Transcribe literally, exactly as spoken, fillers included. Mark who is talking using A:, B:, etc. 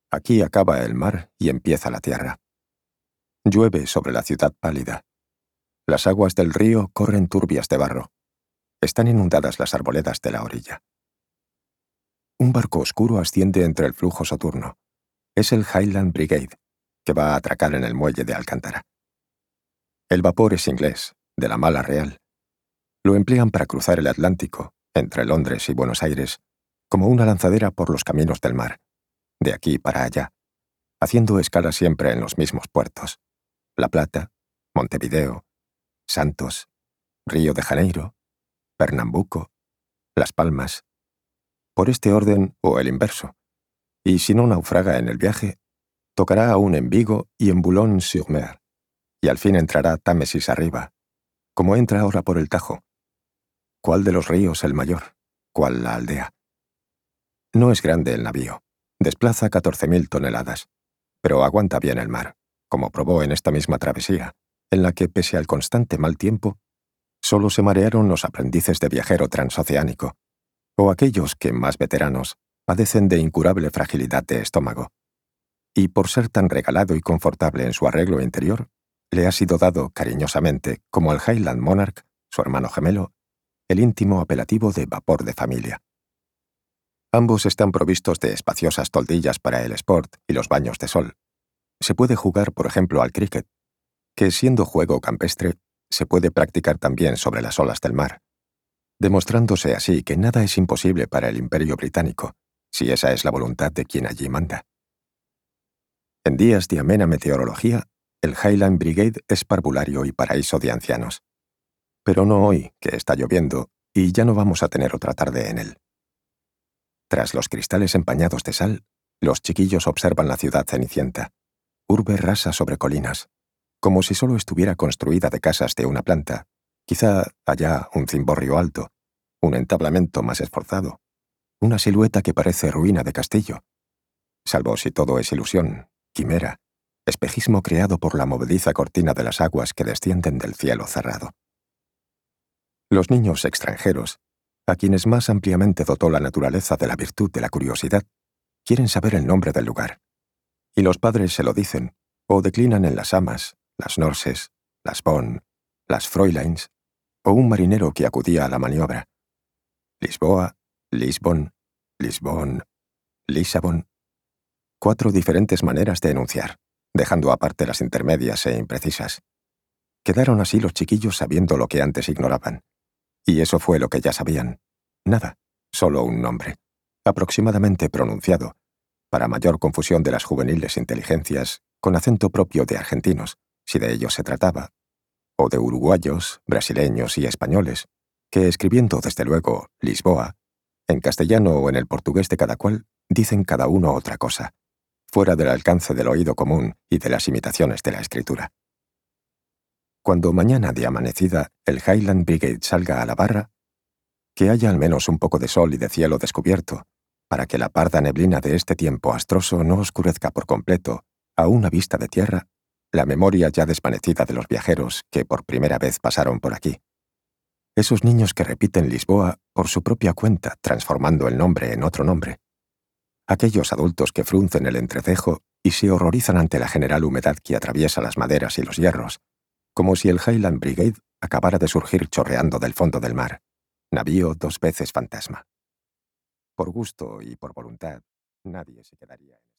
A: Aquí acaba el mar y empieza la tierra. Llueve sobre la ciudad pálida. Las aguas del río corren turbias de barro. Están inundadas las arboledas de la orilla. Un barco oscuro asciende entre el flujo soturno. Es el Highland Brigade, que va a atracar en el muelle de Alcántara. El vapor es inglés, de la Mala Real. Lo emplean para cruzar el Atlántico, entre Londres y Buenos Aires, como una lanzadera por los caminos del mar, de aquí para allá, haciendo escala siempre en los mismos puertos: La Plata, Montevideo, Santos, Río de Janeiro, Pernambuco, Las Palmas. Por este orden o el inverso. Y si no naufraga en el viaje, tocará aún en Vigo y en Boulogne-sur-Mer, y al fin entrará Támesis arriba, como entra ahora por el Tajo. ¿Cuál de los ríos el mayor? ¿Cuál la aldea? No es grande el navío, desplaza catorce mil toneladas, pero aguanta bien el mar, como probó en esta misma travesía, en la que, pese al constante mal tiempo, solo se marearon los aprendices de viajero transoceánico, o aquellos que, más veteranos, padecen de incurable fragilidad de estómago. Y por ser tan regalado y confortable en su arreglo interior, le ha sido dado cariñosamente, como al Highland Monarch, su hermano gemelo, el íntimo apelativo de vapor de familia. Ambos están provistos de espaciosas toldillas para el sport y los baños de sol. Se puede jugar, por ejemplo, al cricket, que, siendo juego campestre, se puede practicar también sobre las olas del mar, demostrándose así que nada es imposible para el Imperio Británico, si esa es la voluntad de quien allí manda. En días de amena meteorología, el Highland Brigade es parvulario y paraíso de ancianos. Pero no hoy, que está lloviendo, y ya no vamos a tener otra tarde en él. Tras los cristales empañados de sal, los chiquillos observan la ciudad cenicienta, urbe rasa sobre colinas, como si solo estuviera construida de casas de una planta, quizá allá un cimborrio alto, un entablamento más esforzado, una silueta que parece ruina de castillo, salvo si todo es ilusión, quimera, espejismo creado por la movediza cortina de las aguas que descienden del cielo cerrado. Los niños extranjeros, a quienes más ampliamente dotó la naturaleza de la virtud de la curiosidad, quieren saber el nombre del lugar, y los padres se lo dicen, o declinan en las amas, las norses, las Bonn, las Fräuleins, o un marinero que acudía a la maniobra. Lisboa, Lisbon, Lisbon, Lissabon. Cuatro diferentes maneras de enunciar, dejando aparte las intermedias e imprecisas. Quedaron así los chiquillos sabiendo lo que antes ignoraban. Y eso fue lo que ya sabían. Nada, solo un nombre, aproximadamente pronunciado, para mayor confusión de las juveniles inteligencias, con acento propio de argentinos, si de ellos se trataba, o de uruguayos, brasileños y españoles, que escribiendo desde luego Lisboa, en castellano o en el portugués de cada cual, dicen cada uno otra cosa, fuera del alcance del oído común y de las imitaciones de la escritura. Cuando mañana de amanecida el Highland Brigade salga a la barra, que haya al menos un poco de sol y de cielo descubierto, para que la parda neblina de este tiempo astroso no oscurezca por completo, a una vista de tierra, la memoria ya desvanecida de los viajeros que por primera vez pasaron por aquí. Esos niños que repiten Lisboa por su propia cuenta, transformando el nombre en otro nombre. Aquellos adultos que fruncen el entrecejo y se horrorizan ante la general humedad que atraviesa las maderas y los hierros, como si el Highland Brigade acabara de surgir chorreando del fondo del mar, navío dos veces fantasma. Por gusto y por voluntad, nadie se quedaría en